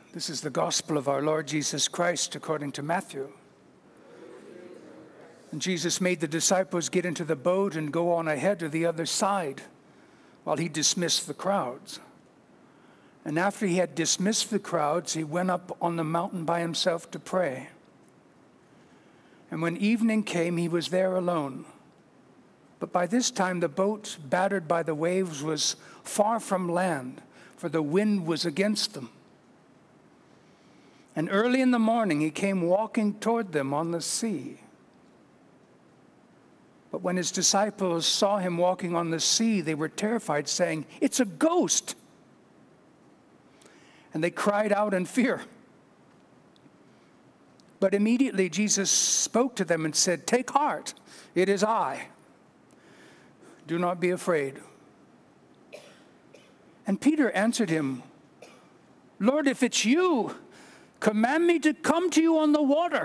This is the gospel of our Lord Jesus Christ according to Matthew. And Jesus made the disciples get into the boat and go on ahead to the other side while he dismissed the crowds. And after he had dismissed the crowds, he went up on the mountain by himself to pray. And when evening came, he was there alone. But by this time the boat, battered by the waves, was far from land, for the wind was against them. And early in the morning he came walking toward them on the sea. But when his disciples saw him walking on the sea, they were terrified, saying, "It's a ghost!" And they cried out in fear. But immediately Jesus spoke to them and said, "Take heart, it is I. Do not be afraid." And Peter answered him, "Lord, if it's you, command me to come to you on the water."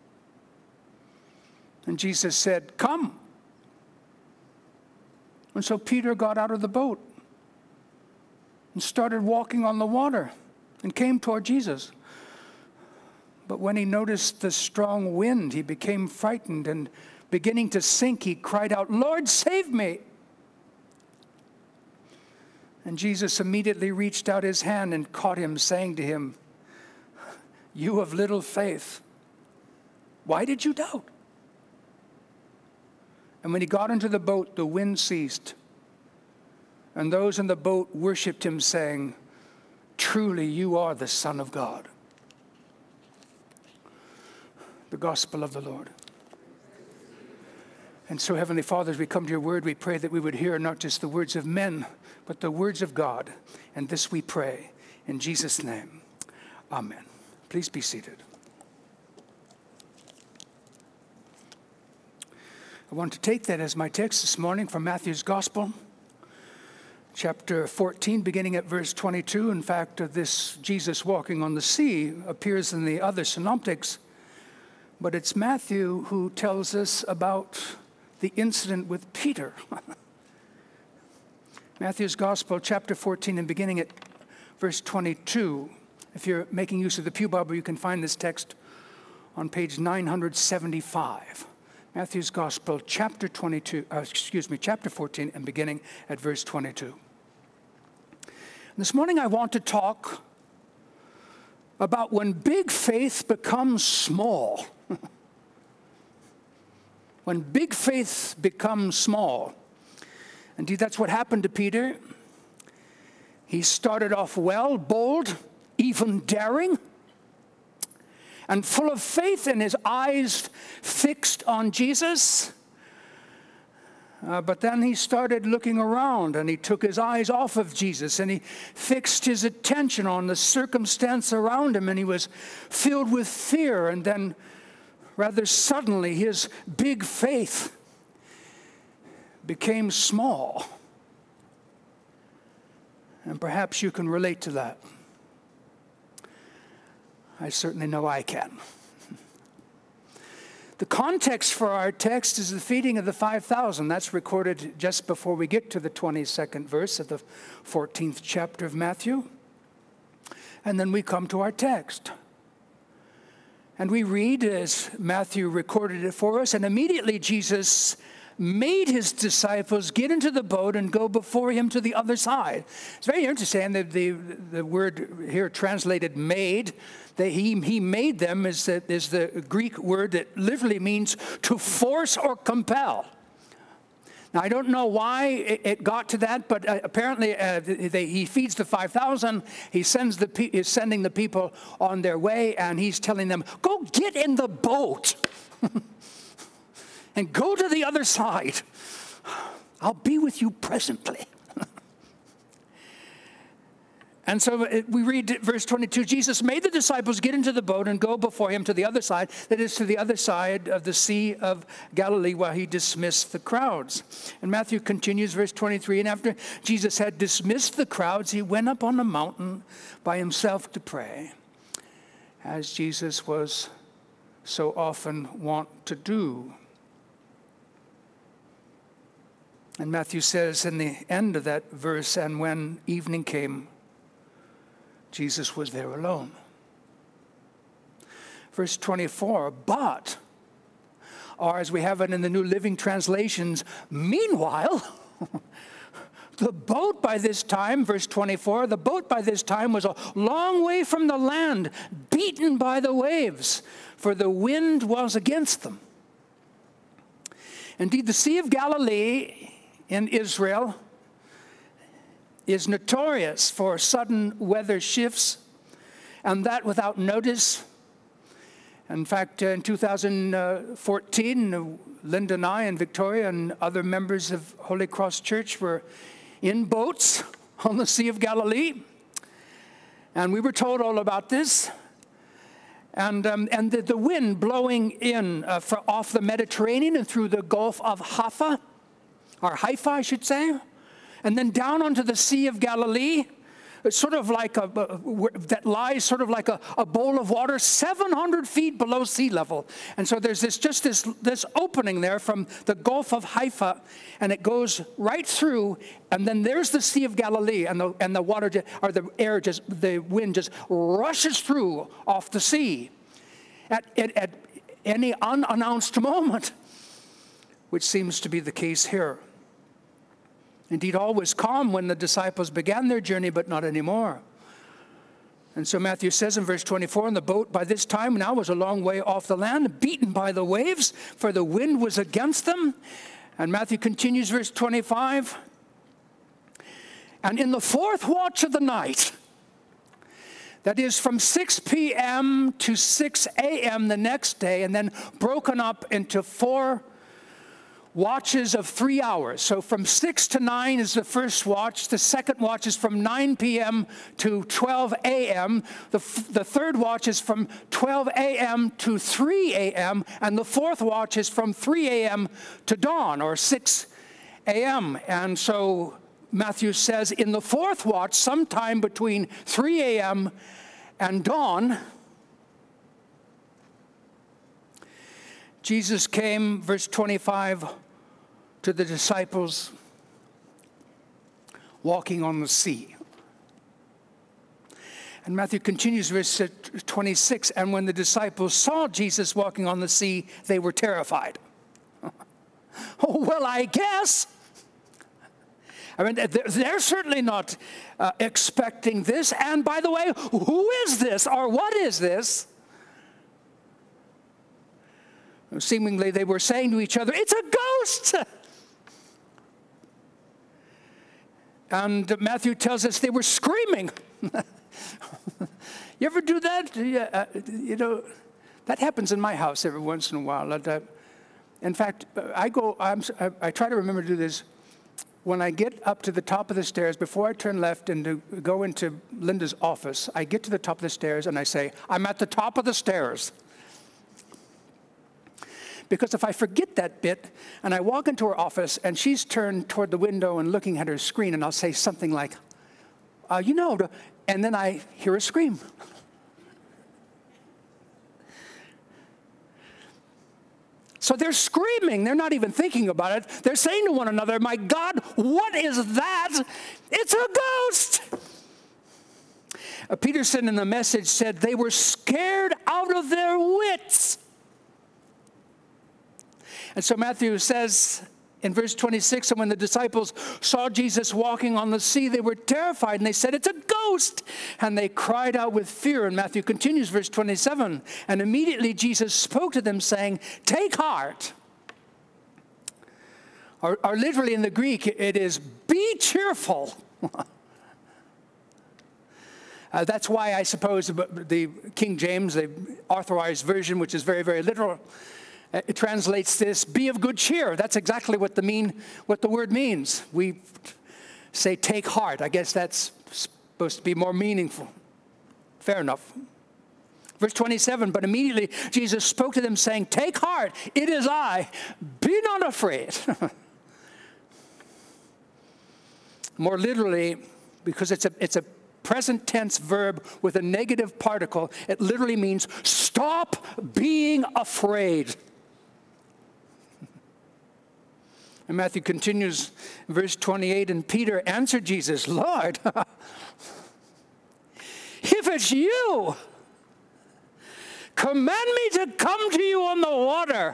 And Jesus said, "Come." And so Peter got out of the boat and started walking on the water and came toward Jesus. But when he noticed the strong wind, he became frightened, and beginning to sink, he cried out, "Lord, save me." And Jesus immediately reached out his hand and caught him, saying to him, "You of little faith, why did you doubt?" And when he got into the boat, the wind ceased. And those in the boat worshipped him, saying, "Truly you are the Son of God." The gospel of the Lord. And so, Heavenly Father, as we come to your word, we pray that we would hear not just the words of men, but the words of God. And this we pray in Jesus' name. Amen. Please be seated. I want to take that as my text this morning from Matthew's Gospel, chapter 14, beginning at verse 22. In fact, this Jesus walking on the sea appears in the other synoptics, but it's Matthew who tells us about the incident with Peter. Matthew's Gospel, chapter 14, and beginning at verse 22. If you're making use of the Pew Bible, you can find this text on page 975. Matthew's Gospel, chapter 14, and beginning at verse 22. This morning I want to talk about when big faith becomes small. When big faith becomes small. Indeed, that's what happened to Peter. He started off well, bold, even daring, and full of faith, and his eyes fixed on Jesus. But then he started looking around, and he took his eyes off of Jesus, and he fixed his attention on the circumstance around him, and he was filled with fear. And then, rather suddenly, his big faith became small. And perhaps you can relate to that. I certainly know I can. The context for our text is the feeding of the 5,000. That's recorded just before we get to the 22nd verse of the 14th chapter of Matthew. And then we come to our text. And we read, as Matthew recorded it for us, and immediately Jesus made his disciples get into the boat and go before him to the other side. It's very interesting that the word here translated made, that he made them is the Greek word that literally means to force or compel. Now, I don't know why it got to that, but apparently he feeds the 5,000. He's sending the people on their way, and he's telling them, "Go get in the boat and go to the other side. I'll be with you presently." And so we read verse 22, Jesus made the disciples get into the boat and go before him to the other side, that is, to the other side of the Sea of Galilee, while he dismissed the crowds. And Matthew continues, verse 23, and after Jesus had dismissed the crowds, he went up on the mountain by himself to pray, as Jesus was so often wont to do. And Matthew says in the end of that verse, and when evening came, Jesus was there alone. verse 24, but, or as we have it in the New Living Translations, meanwhile, the boat by this time, verse 24, the boat by this time was a long way from the land, beaten by the waves, for the wind was against them. Indeed, the Sea of Galilee in Israel is notorious for sudden weather shifts, and that without notice. In fact, in 2014, Linda and I and Victoria and other members of Holy Cross Church were in boats on the Sea of Galilee, and we were told all about this. And the wind blowing in off the Mediterranean and through the Gulf of Haifa, I should say, and then down onto the Sea of Galilee. It's sort of like that lies sort of like a bowl of water 700 feet below sea level. And so there's this opening there from the Gulf of Haifa, and it goes right through, and then there's the Sea of Galilee, and the water or the wind just rushes through off the sea at any unannounced moment, which seems to be the case here. Indeed, all was calm when the disciples began their journey, but not anymore. And so Matthew says in verse 24, and the boat by this time now was a long way off the land, beaten by the waves, for the wind was against them. And Matthew continues, verse 25, and in the fourth watch of the night, that is from 6 p.m. to 6 a.m. the next day, and then broken up into 4 watches of 3 hours. So from 6 to 9 is the first watch. The second watch is from 9 p.m. to 12 a.m. The third watch is from 12 a.m. to 3 a.m. And the fourth watch is from 3 a.m. to dawn, or 6 a.m. And so Matthew says in the fourth watch, sometime between 3 a.m. and dawn, Jesus came, verse 25, to the disciples walking on the sea. And Matthew continues, verse 26, and when the disciples saw Jesus walking on the sea, they were terrified. Oh, well, I guess. I mean, they're certainly not expecting this. And by the way, who is this, or what is this? Seemingly, they were saying to each other, it's a ghost. And Matthew tells us they were screaming. You ever do that? Yeah, that happens in my house every once in a while. In fact, I try to remember to do this. When I get up to the top of the stairs, before I turn left and to go into Linda's office, I get to the top of the stairs and I say, I'm at the top of the stairs. Because if I forget that bit and I walk into her office and she's turned toward the window and looking at her screen, and I'll say something like, and then I hear a scream. So they're screaming. They're not even thinking about it. They're saying to one another, my God, what is that? It's a ghost. Peterson in the Message said they were scared out of their wits. And so Matthew says in verse 26, and when the disciples saw Jesus walking on the sea, they were terrified, and they said, it's a ghost. And they cried out with fear. And Matthew continues, verse 27, and immediately Jesus spoke to them, saying, take heart. Or literally in the Greek, it is, be cheerful. That's why I suppose the King James, the authorized version, which is very, very literal, it translates this, be of good cheer. That's exactly what the word means. We say, take heart. I guess that's supposed to be more meaningful. Fair enough. Verse 27, but immediately Jesus spoke to them, saying, take heart, it is I. Be not afraid. More literally, because it's a present tense verb with a negative particle, it literally means stop being afraid. And Matthew continues, verse 28, and Peter answered Jesus, Lord, if it's you, command me to come to you on the water.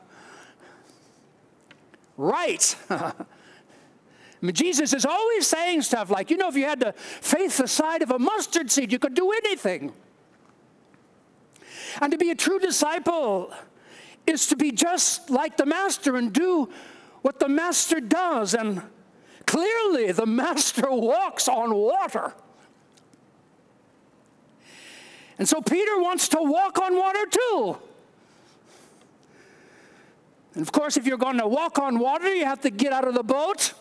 Right. I mean, Jesus is always saying stuff like, if you had the faith the size of a mustard seed, you could do anything. And to be a true disciple is to be just like the Master and do what the Master does. And clearly, the Master walks on water. And so Peter wants to walk on water too. And of course, if you're going to walk on water, you have to get out of the boat.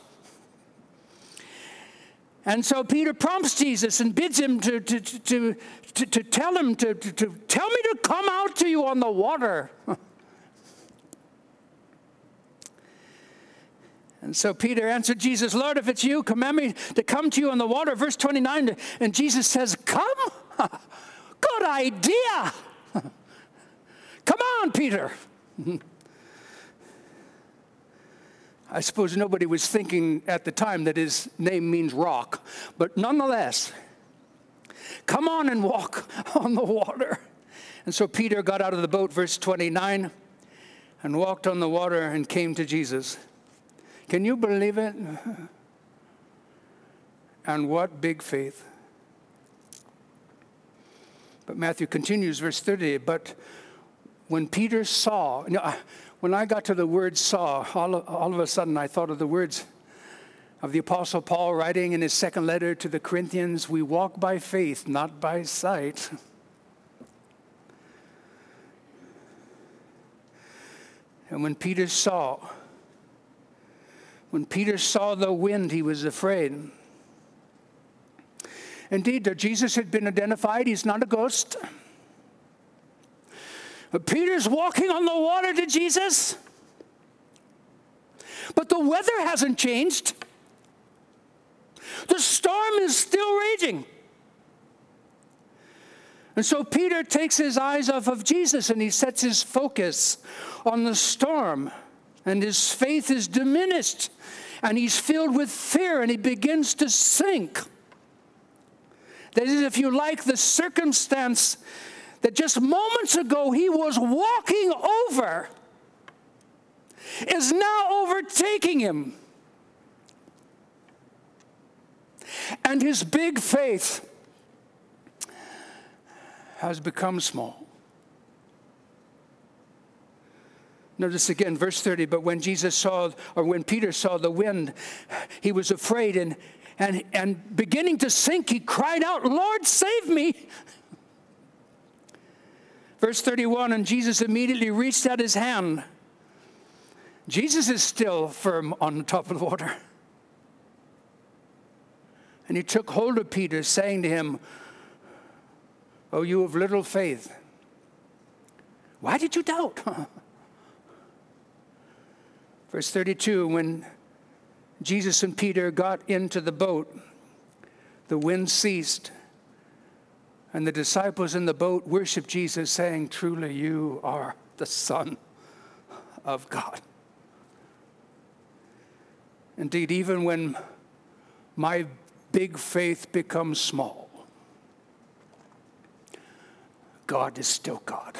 And so Peter prompts Jesus and bids him to tell him to tell me to come out to you on the water. And so Peter answered Jesus, Lord, if it's you, command me to come to you on the water. Verse 29, and Jesus says, come? Good idea. Come on, Peter. I suppose nobody was thinking at the time that his name means rock, but nonetheless, come on and walk on the water. And so Peter got out of the boat, verse 29, and walked on the water and came to Jesus. Can you believe it? And what big faith. But Matthew continues, verse 30, but when Peter saw, when I got to the word saw, all of a sudden I thought of the words of the Apostle Paul writing in his second letter to the Corinthians, we walk by faith, not by sight. And when Peter saw the wind, he was afraid. Indeed, Jesus had been identified. He's not a ghost. But Peter's walking on the water to Jesus. But the weather hasn't changed. The storm is still raging. And so Peter takes his eyes off of Jesus and he sets his focus on the storm. And his faith is diminished. And he's filled with fear and he begins to sink. That is, if you like, the circumstance that just moments ago he was walking over is now overtaking him. And his big faith has become small. Notice again, verse 30, but when Peter saw the wind, he was afraid and beginning to sink, he cried out, Lord, save me. Verse 31, and Jesus immediately reached out his hand. Jesus is still firm on the top of the water. And he took hold of Peter, saying to him, oh, you of little faith, why did you doubt? Verse 32, when Jesus and Peter got into the boat, the wind ceased, and the disciples in the boat worshiped Jesus, saying, truly you are the Son of God. Indeed, even when my big faith becomes small, God is still God.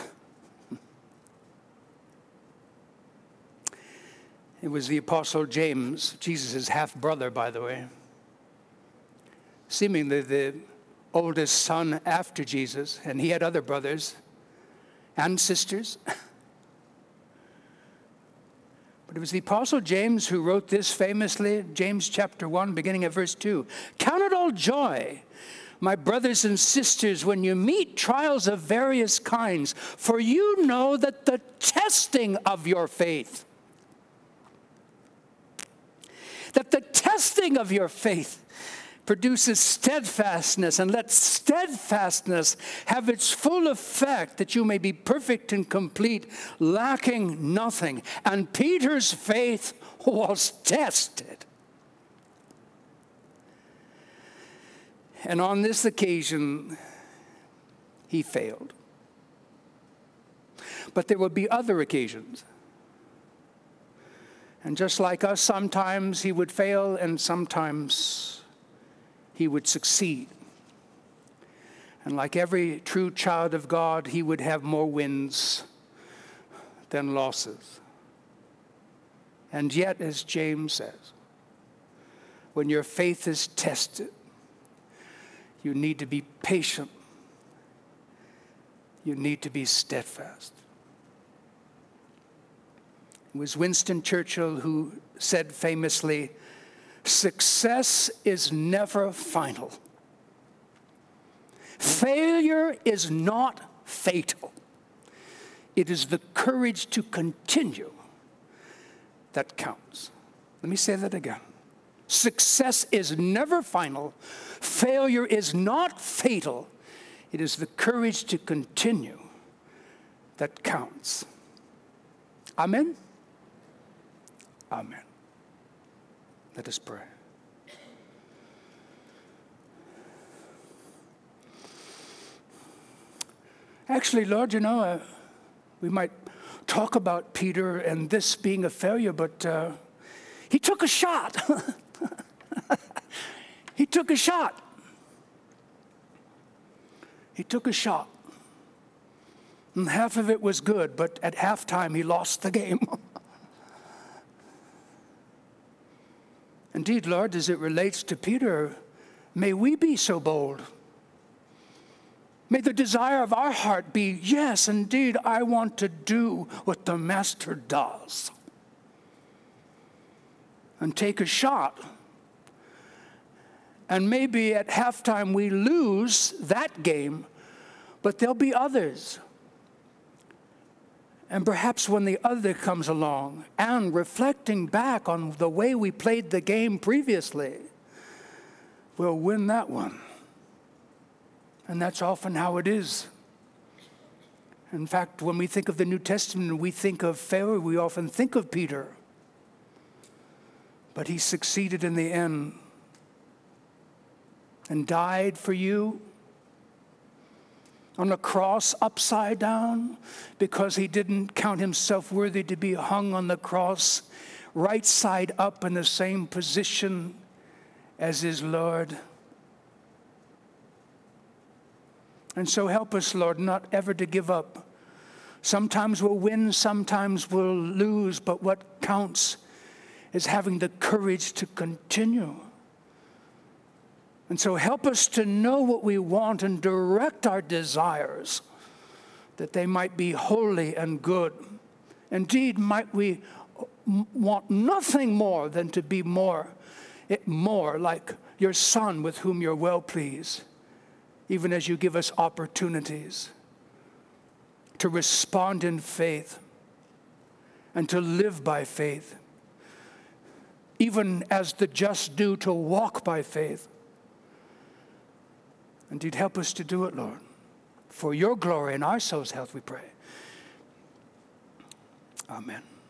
It was the Apostle James, Jesus' half-brother, by the way, seemingly the oldest son after Jesus, and he had other brothers and sisters. But it was the Apostle James who wrote this famously, James chapter 1, beginning at verse 2. Count it all joy, my brothers and sisters, when you meet trials of various kinds, for you know that the testing of your faith, produces steadfastness, and let steadfastness have its full effect, that you may be perfect and complete, lacking nothing. And Peter's faith was tested. And on this occasion, he failed. But there would be other occasions. And just like us, sometimes he would fail and sometimes he would succeed. And like every true child of God, he would have more wins than losses. And yet, as James says, when your faith is tested, you need to be patient. You need to be steadfast. It was Winston Churchill who said famously, "Success is never final. Failure is not fatal. It is the courage to continue that counts." Let me say that again. Success is never final. Failure is not fatal. It is the courage to continue that counts. Amen? Amen. Let us pray. Actually, Lord, we might talk about Peter and this being a failure, but he took a shot. He took a shot. He took a shot. And half of it was good, but at halftime he lost the game. Indeed, Lord, as it relates to Peter, may we be so bold. May the desire of our heart be, yes, indeed, I want to do what the Master does. And take a shot. And maybe at halftime we lose that game, but there'll be others. And perhaps when the other comes along, and reflecting back on the way we played the game previously, we'll win that one. And that's often how it is. In fact, when we think of the New Testament and we think of failure, we often think of Peter. But he succeeded in the end and died for you on a cross upside down because he didn't count himself worthy to be hung on the cross right side up in the same position as his Lord. And so help us, Lord, not ever to give up. Sometimes we'll win, sometimes we'll lose, but what counts is having the courage to continue. And so help us to know what we want and direct our desires, that they might be holy and good. Indeed, might we want nothing more than to be more like your Son with whom you're well pleased, even as you give us opportunities to respond in faith and to live by faith, even as the just do, to walk by faith. Indeed, help us to do it, Lord. For your glory and our soul's health, we pray. Amen.